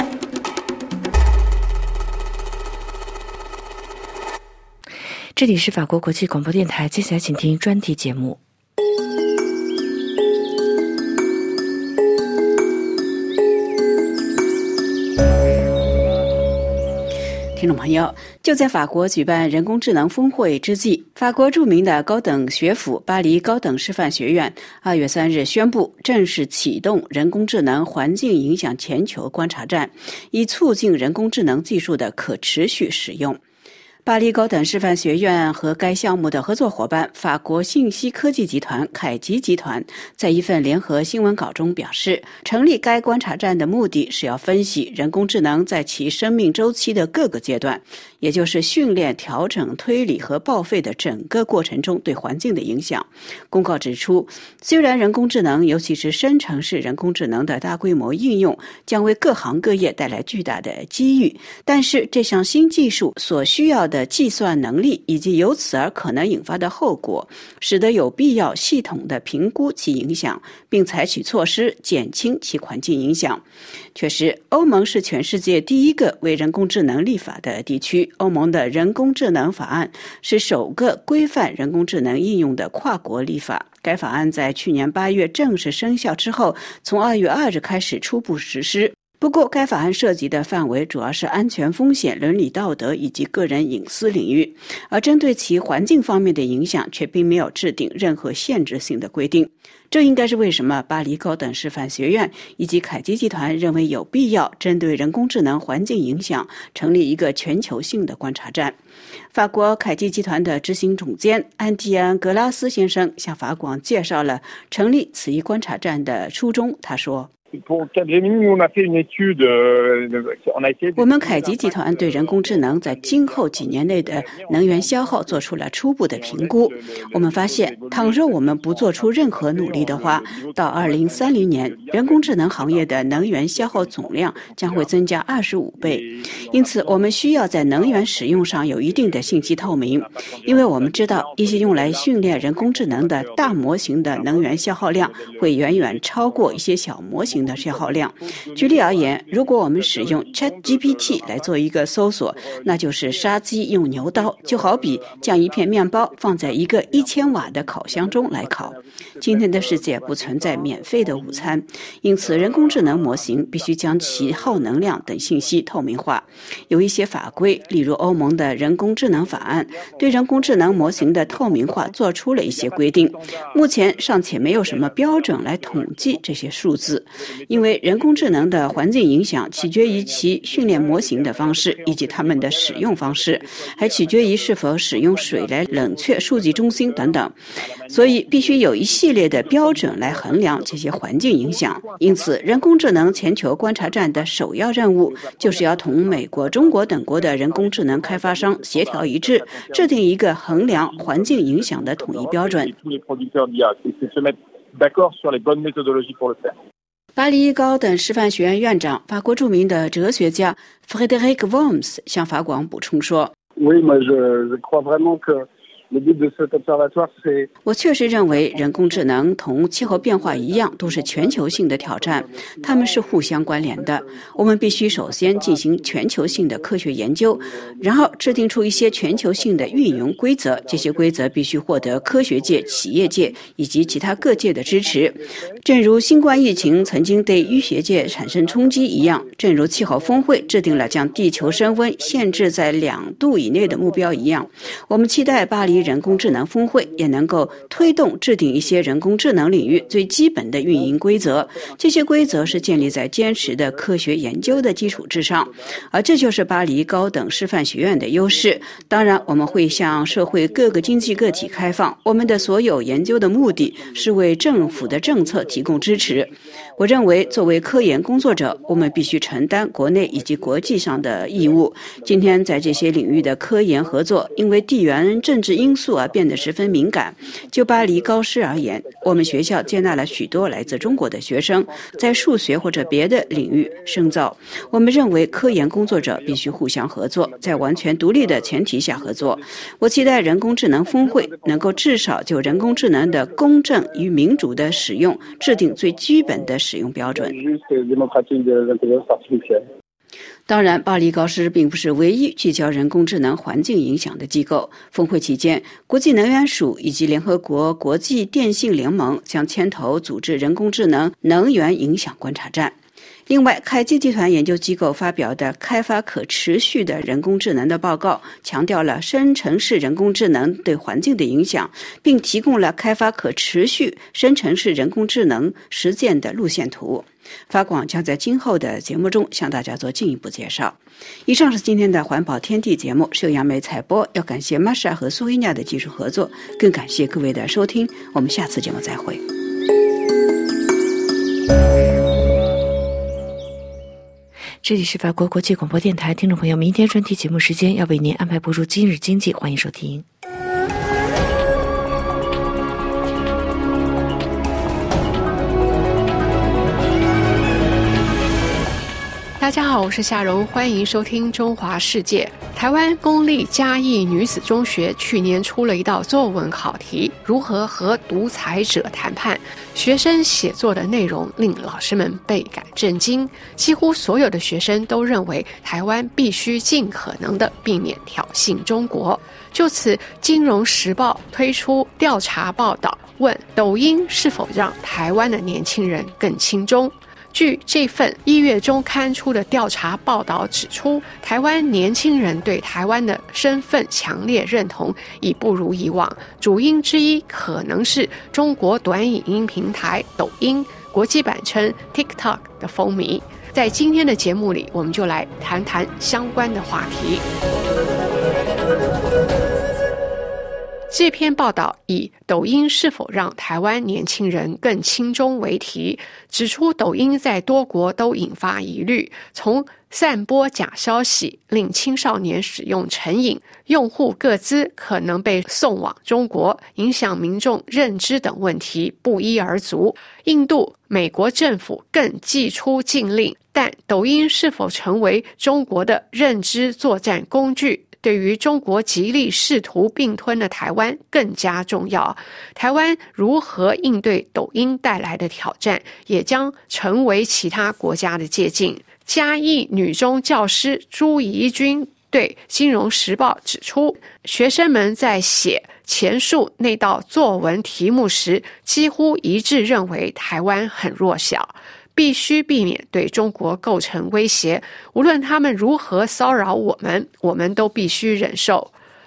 这里是法国国际广播电台，接下来请听专题节目。 听众朋友，就在法国举办人工智能峰会之际，法国著名的高等学府巴黎高等师范学院2月3日宣布正式启动人工智能环境影响全球观察站，以促进人工智能技术的可持续使用。巴黎高等师范学院和该项目的合作伙伴法国信息科技集团凯吉集团在一份联合新闻稿中表示，成立该观察站的目的是要分析人工智能在其生命周期的各个阶段，也就是训练、调整、推理和报废的整个过程中对环境的影响。公告指出，虽然人工智能，尤其是生成式人工智能的大规模应用将为各行各业带来巨大的机遇，但是这项新技术所需要的计算能力以及由此而可能引发的后果，使得有必要系统地评估其影响，并采取措施减轻其环境影响。确实，欧盟是全世界第一个为人工智能立法的地区。欧盟的人工智能法案是首个规范人工智能应用的跨国立法。该法案在去年8月正式生效之后，从2月2日开始初步实施。不过，该法案涉及的范围主要是安全风险、伦理道德以及个人隐私领域，而针对其环境方面的影响却并没有制定任何限制性的规定。这应该是为什么巴黎高等师范学院以及凯基集团认为有必要针对人工智能环境影响成立一个全球性的观察站。法国凯基集团的执行总监安蒂安·格拉斯先生向法广介绍了成立此一观察站的初衷。他说，我们凯吉集团对人工智能在今后几年内的能源消耗做出了初步的评估。我们发现，倘若我们不做出任何努力的话，到2030年，人工智能行业的能源消耗总量将会增加25倍。因此，我们需要在能源使用上有一定的信息透明，因为我们知道一些用来训练人工智能的大模型的能源消耗量会远远超过一些小模型的消耗量。举例而言，如果我们使用 ChatGPT 来做一个搜索，那就是杀鸡用牛刀，就好比将一片面包放在一个1000瓦的烤箱中来烤。今天的世界不存在免费的午餐，因此人工智能模型必须将其耗能量等信息透明化。有一些法规，例如欧盟的人工智能法案，对人工智能模型的透明化做出了一些规定。目前尚且没有什么标准来统计这些数字。 因为人工智能的环境影响取决于其训练模型的方式以及它们的使用方式，还取决于是否使用水来冷却数据中心等等，所以必须有一系列的标准来衡量这些环境影响。因此，人工智能全球观察站的首要任务就是要同美国、中国等国的人工智能开发商协调一致，制定一个衡量环境影响的统一标准。巴黎高等师范学院院长、法国著名的哲学家 Frédéric Worms 向法广补充说，我确实认为人工智能同气候变化一样都是全球性的挑战，它们是互相关联的。我们必须首先进行全球性的科学研究，然后制定出一些全球性的运营规则，这些规则必须获得科学界、企业界以及其他各界的支持。正如新冠疫情曾经对医学界产生冲击一样，正如气候峰会制定了将地球升温限制在2度以内的目标一样，我们期待巴黎人工智能峰会也能够推动制定一些人工智能领域最基本的运营规则，这些规则是建立在坚实的科学研究的基础之上，而这就是巴黎高等师范学院的优势。当然，我们会向社会各个经济个体开放，我们的所有研究的目的是为政府的政策提供支持。我认为作为科研工作者，我们必须承担国内以及国际上的义务。今天在这些领域的科研合作因为地缘政治因素而变得十分敏感。就巴黎高师而言，我们学校接纳了许多来自中国的学生在数学或者别的领域深造。我们认为科研工作者必须互相合作，在完全独立的前提下合作。我期待人工智能峰会能够至少就人工智能的公正与民主的使用制定最基本的使用标准。当然，巴黎高师并不是唯一聚焦人工智能环境影响的机构。峰会期间，国际能源署以及联合国国际电信联盟将牵头组织人工智能能源影响观察站。另外，凯基集团研究机构发表的开发可持续的人工智能的报告强调了生成式人工智能对环境的影响，并提供了开发可持续生成式人工智能实践的路线图。法广将在今后的节目中向大家做进一步介绍。以上是今天的环保天地节目，是由杨梅采播，要感谢玛莎和苏伊娜的技术合作，更感谢各位的收听，我们下次节目再会。 这里是法国国际广播电台，听众朋友，明天专题节目时间要为您安排播出今日经济，欢迎收听。 大家好，我是夏蓉，欢迎收听中华世界。台湾公立嘉义女子中学去年出了一道作文考题，如何和独裁者谈判。学生写作的内容令老师们倍感震惊，几乎所有的学生都认为台湾必须尽可能的避免挑衅中国。就此，《金融时报》推出调查报道，问抖音是否让台湾的年轻人更亲中。据这份1月中刊出的调查报道指出，台湾年轻人对台湾的身份强烈认同已不如以往，主因之一可能是中国短影音平台抖音（国际版称 TikTok） 的风靡。在今天的节目里，我们就来谈谈相关的话题。这篇报道以抖音是否让台湾年轻人更亲中为题，指出抖音在多国都引发疑虑，从散播假消息、令青少年使用成瘾、用户个资可能被送往中国、影响民众认知等问题不一而足。印度、美国政府更祭出禁令，但抖音是否成为中国的认知作战工具，对于中国极力试图并吞的台湾更加重要。台湾如何应对抖音带来的挑战，也将成为其他国家的借鉴。嘉义女中教师朱怡君对《金融时报》指出，学生们在写前述那道作文题目时，几乎一致认为台湾很弱小，必须避免对中国构成威胁，无论他们如何骚扰我们，我们都必须忍受。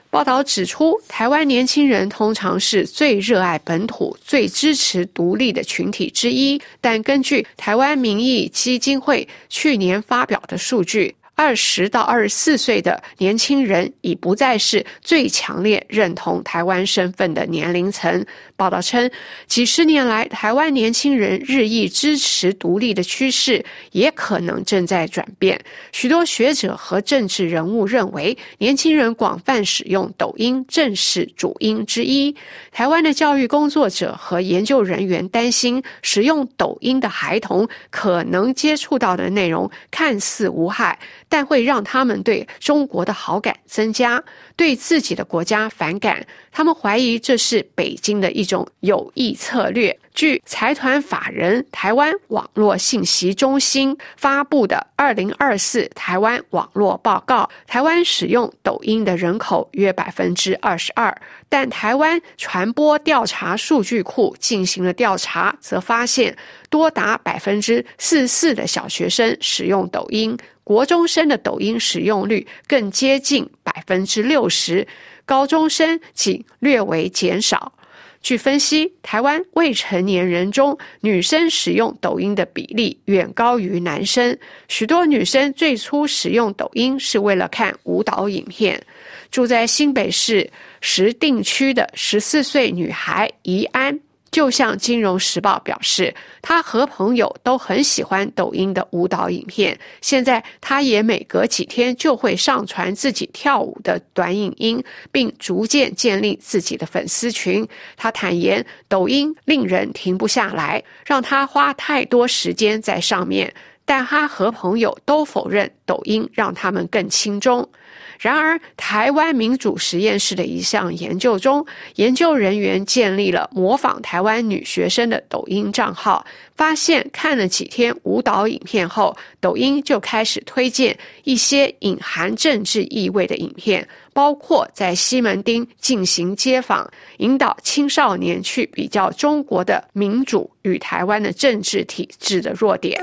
报道指出，台湾年轻人通常是最热爱本土、最支持独立的群体之一，但根据台湾民意基金会去年发表的数据，20到24岁的年轻人已不再是最强烈认同台湾身份的年龄层。报道称，几十年来台湾年轻人日益支持独立的趋势也可能正在转变。许多学者和政治人物认为，年轻人广泛使用抖音正是主因之一。台湾的教育工作者和研究人员担心，使用抖音的孩童可能接触到的内容看似无害，但会让他们对中国的好感增加，对自己的国家反感。他们怀疑这是北京的一种有意策略。据财团法人台湾网络信息中心发布的2024台湾网络报告，台湾使用抖音的人口约 22%， 但台湾传播调查数据库进行了调查，则发现多达 44% 的小学生使用抖音，国中生的抖音使用率更接近 60%， 高中生仅略为减少。据分析，台湾未成年人中女生使用抖音的比例远高于男生，许多女生最初使用抖音是为了看舞蹈影片。住在新北市石碇区的14岁女孩怡安就向《金融时报》表示，他和朋友都很喜欢抖音的舞蹈影片，现在他也每隔几天就会上传自己跳舞的短影音，并逐渐建立自己的粉丝群。他坦言，抖音令人停不下来，让他花太多时间在上面，但他和朋友都否认抖音让他们更轻松。然而，台湾民主实验室的一项研究中，研究人员建立了模仿台湾女学生的抖音账号，发现看了几天舞蹈影片后，抖音就开始推荐一些隐含政治意味的影片，包括在西门町进行街访，引导青少年去比较中国的民主与台湾的政治体制的弱点。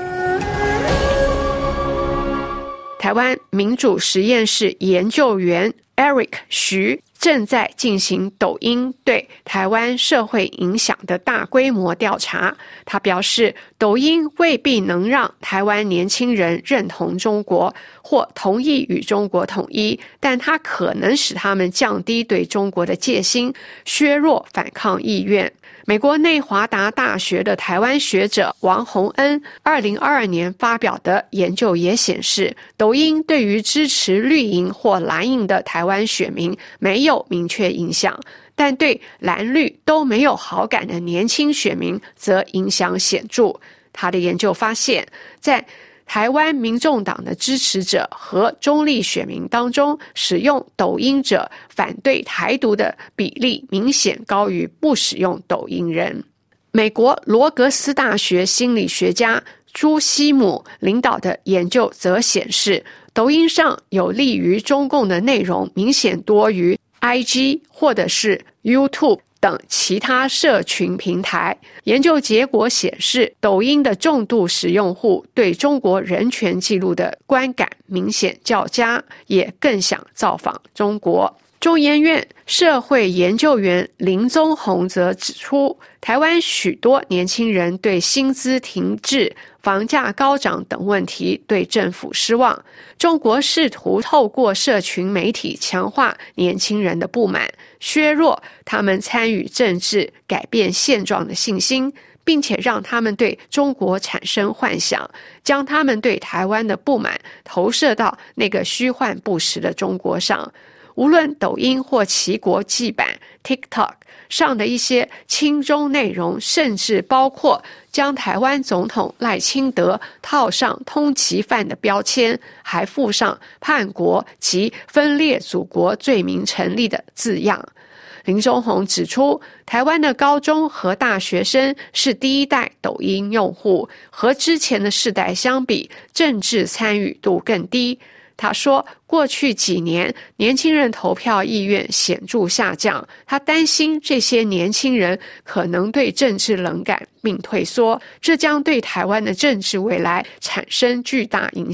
台湾民主实验室研究员 Eric 徐正在进行抖音对台湾社会影响的大规模调查。他表示，抖音未必能让台湾年轻人认同中国或同意与中国统一，但它可能使他们降低对中国的戒心，削弱反抗意愿。美国内华达大学的台湾学者王洪恩2022年发表的研究也显示，抖音对于支持绿营或蓝营的台湾选民没有明确影响，但对蓝绿都没有好感的年轻选民则影响显著。他的研究发现，在台湾民众党的支持者和中立选民当中，使用抖音者反对台独的比例明显高于不使用抖音人。美国罗格斯大学心理学家朱西姆领导的研究则显示，抖音上有利于中共的内容明显多于 IG 或者是 YouTube等其他社群平台。研究结果显示，抖音的重度使用户对中国人权记录的观感明显较佳，也更想造访中国。中研院社会研究员林宗宏则指出，台湾许多年轻人对薪资停滞、房价高涨等问题对政府失望。中国试图透过社群媒体强化年轻人的不满，削弱他们参与政治、改变现状的信心，并且让他们对中国产生幻想，将他们对台湾的不满投射到那个虚幻不实的中国上。无论抖音或其国际版 TikTok 上的一些亲中内容，甚至包括将台湾总统赖清德套上通缉犯的标签，还附上叛国及分裂祖国罪名成立的字样。林宗宏指出，台湾的高中和大学生是第一代抖音用户，和之前的世代相比，政治参与度更低。他说，过去几年年轻人投票意愿显著下降，他担心这些年轻人可能对政治冷感并退缩，这将对台湾的政治未来产生巨大影响。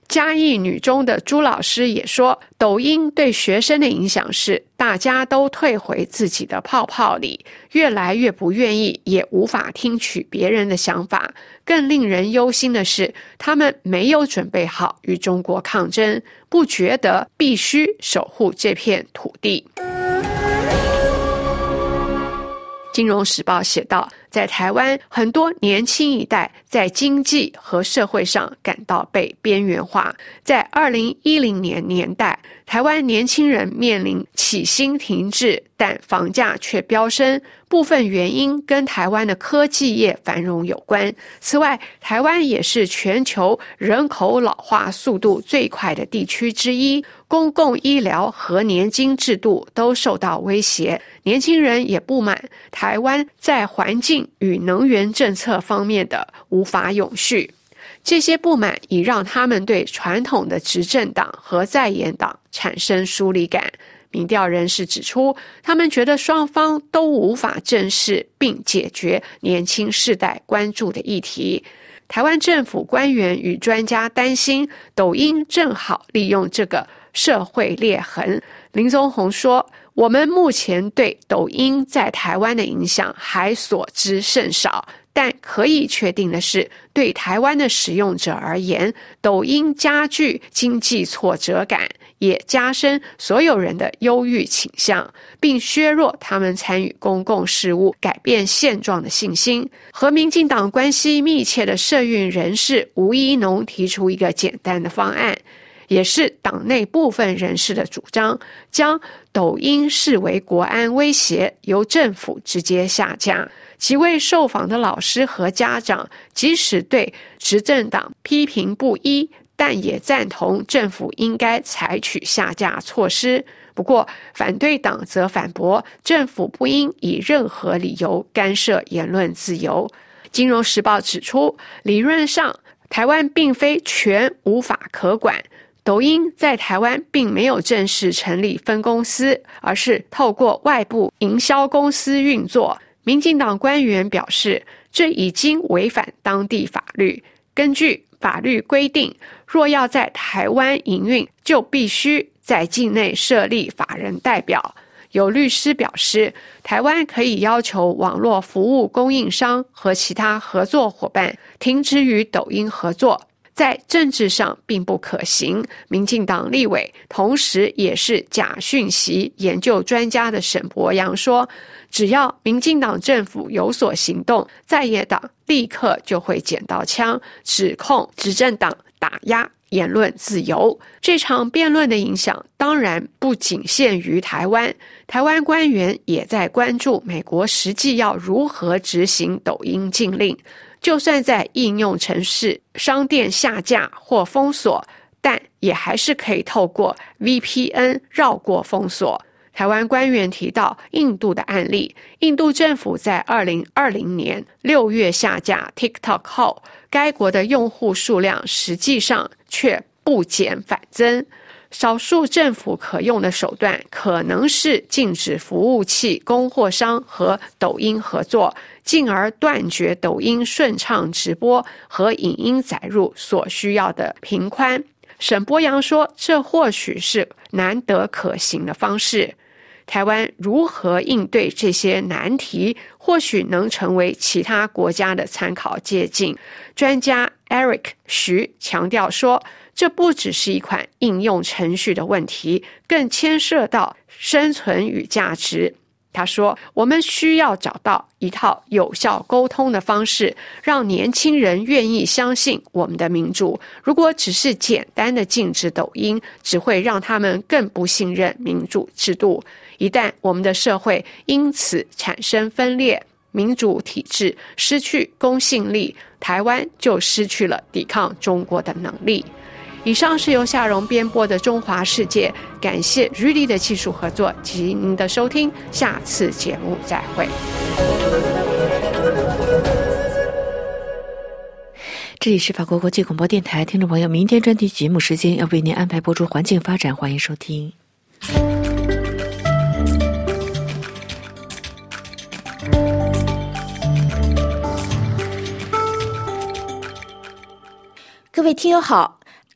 嘉义女中的朱老师也说，抖音对学生的影响是大家都退回自己的泡泡里，越来越不愿意，也无法听取别人的想法。更令人忧心的是，他们没有准备好与中国抗争，不觉得必须守护这片土地。金融时报写道，在台湾，很多年轻一代在经济和社会上感到被边缘化。在2010年代，台湾年轻人面临起薪停滞，但房价却飙升，部分原因跟台湾的科技业繁荣有关。此外，台湾也是全球人口老化速度最快的地区之一，公共医疗和年金制度都受到威胁，年轻人也不满台湾在环境与能源政策方面的无法永续。这些不满已让他们对传统的执政党和在野党产生疏离感。民调人士指出，他们觉得双方都无法正视并解决年轻世代关注的议题。台湾政府官员与专家担心，抖音正好利用这个社会裂痕。林宗宏说，我们目前对抖音在台湾的影响还所知甚少，但可以确定的是，对台湾的使用者而言，抖音加剧经济挫折感，也加深所有人的忧郁倾向，并削弱他们参与公共事务、改变现状的信心。和民进党关系密切的社运人士吴怡农提出一个简单的方案，也是党内部分人士的主张，将抖音视为国安威胁，由政府直接下架。几位受访的老师和家长，即使对执政党批评不一，但也赞同政府应该采取下架措施。不过，反对党则反驳，政府不应以任何理由干涉言论自由。金融时报指出，理论上，台湾并非全无法可管。抖音在台湾并没有正式成立分公司，而是透过外部营销公司运作。民进党官员表示，这已经违反当地法律。根据法律规定，若要在台湾营运，就必须在境内设立法人代表。有律师表示，台湾可以要求网络服务供应商和其他合作伙伴停止与抖音合作，在政治上并不可行。民进党立委同时也是假讯息研究专家的沈伯洋说，只要民进党政府有所行动，在野党立刻就会捡到枪，指控执政党打压言论自由。这场辩论的影响当然不仅限于台湾，台湾官员也在关注美国实际要如何执行抖音禁令。就算在应用程式商店下架或封锁，但也还是可以透过 VPN 绕过封锁。台湾官员提到印度的案例，印度政府在2020年6月下架 TikTok 后，该国的用户数量实际上却不减反增。少数政府可用的手段可能是禁止服务器供货商和抖音合作，进而断绝抖音顺畅直播和影音载入所需要的频宽。沈伯洋说，这或许是难得可行的方式。台湾如何应对这些难题，或许能成为其他国家的参考借鉴。专家 Eric 徐强调说，这不只是一款应用程序的问题，更牵涉到生存与价值。他说，我们需要找到一套有效沟通的方式，让年轻人愿意相信我们的民主。如果只是简单的禁止抖音，只会让他们更不信任民主制度。一旦我们的社会因此产生分裂，民主体制失去公信力，台湾就失去了抵抗中国的能力。以上是由夏蓉编播的《中华世界》，感谢余力的技术合作及您的收听，下次节目再会。 这里是法国国际广播电台，听众朋友，明天专题节目时间要为您安排播出环境发展，欢迎收听。 各位听友好，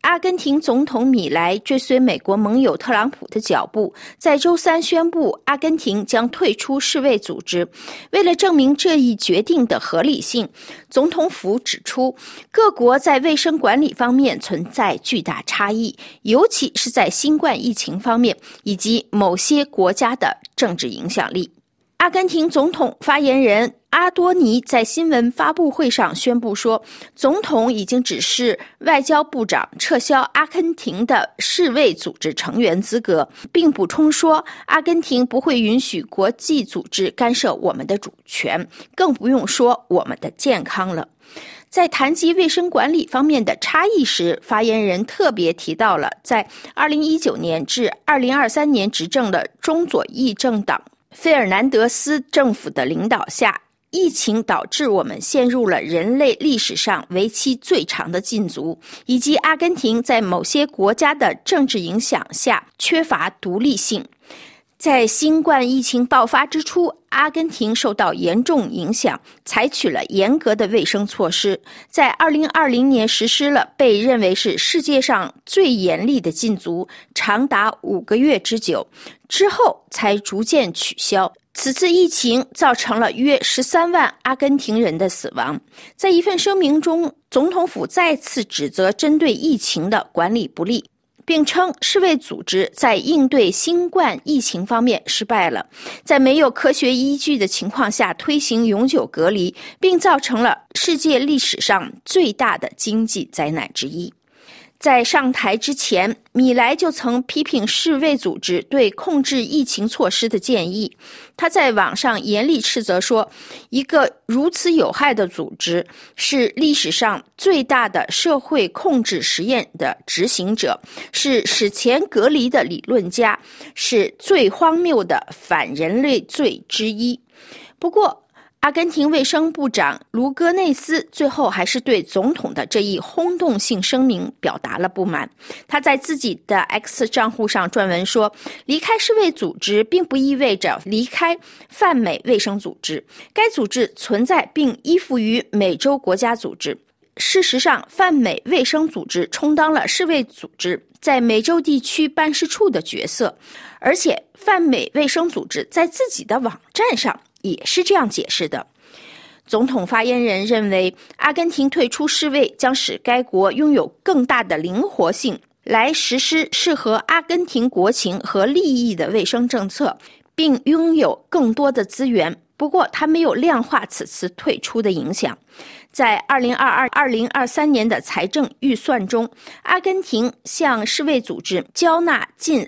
阿根廷总统米莱追随美国盟友特朗普的脚步，在周三宣布阿根廷将退出世卫组织。为了证明这一决定的合理性，总统府指出，各国在卫生管理方面存在巨大差异，尤其是在新冠疫情方面，以及某些国家的政治影响力。阿根廷总统发言人阿多尼在新闻发布会上宣布说，总统已经指示外交部长撤销阿根廷的世卫组织成员资格，并补充说，阿根廷不会允许国际组织干涉我们的主权，更不用说我们的健康了。在谈及卫生管理方面的差异时，发言人特别提到了在2019年至2023年执政的中左翼政党费尔南德斯政府的领导下，疫情导致我们陷入了人类历史上为期最长的禁足，以及阿根廷在某些国家的政治影响下缺乏独立性。在新冠疫情爆发之初，阿根廷受到严重影响，采取了严格的卫生措施，在2020年实施了被认为是世界上最严厉的禁足，长达5个月之久，之后才逐渐取消。此次疫情造成了约13万阿根廷人的死亡。在一份声明中，总统府再次指责针对疫情的管理不力，并称世卫组织在应对新冠疫情方面失败了，在没有科学依据的情况下推行永久隔离，并造成了世界历史上最大的经济灾难之一。在上台之前，米莱就曾批评世卫组织对控制疫情措施的建议。他在网上严厉斥责说，一个如此有害的组织是历史上最大的社会控制实验的执行者，是史前隔离的理论家，是最荒谬的反人类罪之一。不过，阿根廷卫生部长卢戈内斯最后还是对总统的这一轰动性声明表达了不满。他在自己的 X 账户上撰文说，离开世卫组织并不意味着离开泛美卫生组织，该组织存在并依附于美洲国家组织。事实上，泛美卫生组织充当了世卫组织在美洲地区办事处的角色，而且泛美卫生组织在自己的网站上也是这样解释的。总统发言人认为，阿根廷退出世卫将使该国拥有更大的灵活性，来实施适合阿根廷国情和利益的卫生政策，并拥有更多的资源。不过，他没有量化此次退出的影响。在2022-2023年的财政预算中，阿根廷向世卫组织交纳近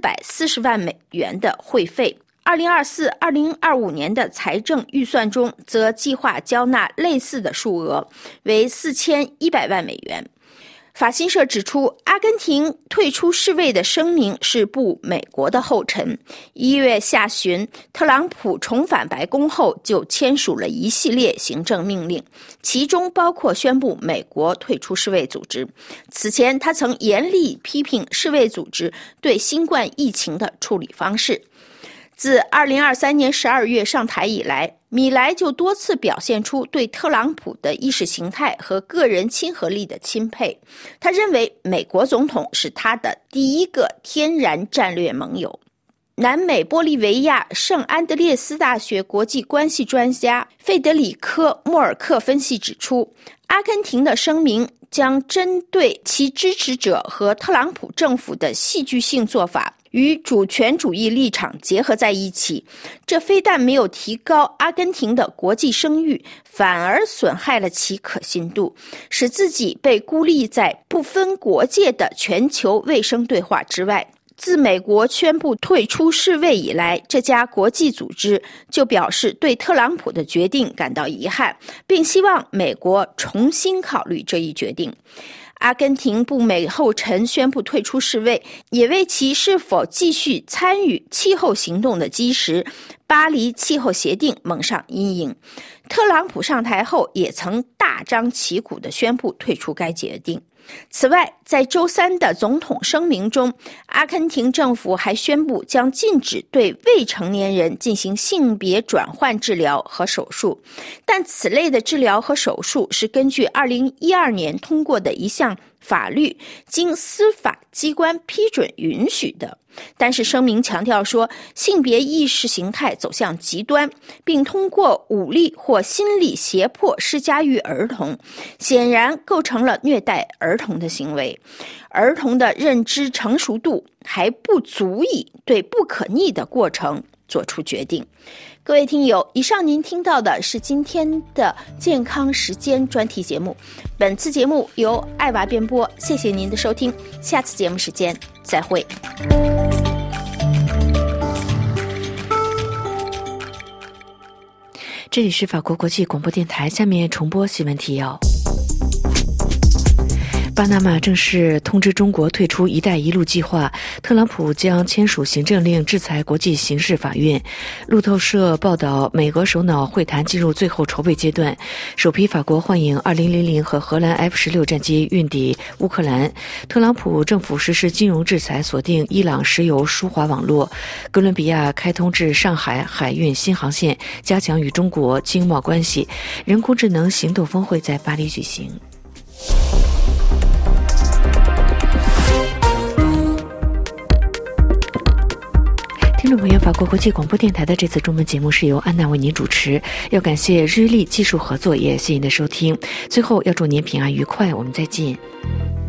440万美元的会费。2024-2025年的财政预算中，则计划交纳类似的数额，为4100万美元。法新社指出，阿根廷退出世卫的声明是步美国的后尘。1月下旬，特朗普重返白宫后就签署了一系列行政命令，其中包括宣布美国退出世卫组织。此前，他曾严厉批评世卫组织对新冠疫情的处理方式。自2023年12月上台以来，米莱就多次表现出对特朗普的意识形态和个人亲和力的钦佩。他认为美国总统是他的第一个天然战略盟友。南美玻利维亚圣安德烈斯大学国际关系专家费德里科·莫尔克分析指出，阿根廷的声明将针对其支持者和特朗普政府的戏剧性做法与主权主义立场结合在一起，这非但没有提高阿根廷的国际声誉，反而损害了其可信度，使自己被孤立在不分国界的全球卫生对话之外。自美国宣布退出世卫以来，这家国际组织就表示对特朗普的决定感到遗憾，并希望美国重新考虑这一决定。阿根廷步美后尘宣布退出世卫，也为其是否继续参与气候行动的基石巴黎气候协定蒙上阴影。特朗普上台后也曾大张旗鼓地宣布退出该决定。 此外，在周三的总统声明中，阿根廷政府还宣布将禁止对未成年人进行性别转换治疗和手术，但此类的治疗和手术是根据2012年通过的一项法律经司法机关批准允许的。但是声明强调说，性别意识形态走向极端，并通过武力或心理胁迫施加于儿童，显然构成了虐待儿童的行为。儿童的认知成熟度还不足以对不可逆的过程做出决定。各位听友，以上您听到的是今天的健康时间专题节目，本次节目由艾娃编播，谢谢您的收听，下次节目时间再会。 这里是法国国际广播电台，下面重播新闻提要。巴拿马正式通知中国退出“一带一路”计划，特朗普将签署行政令制裁国际刑事法院。路透社报道，美俄首脑会谈进入最后筹备阶段，首批法国幻影2000和荷兰 F-16战机运抵乌克兰。特朗普政府实施金融制裁，锁定伊朗石油输华网络。哥伦比亚开通至上海海运新航线，加强与中国经贸关系。人工智能行动峰会在巴黎举行。听众朋友，法国国际广播电台的这次中文节目是由安娜为您主持，要感谢日立技术合作，也谢谢您的收听。最后要祝您平安愉快，我们再见。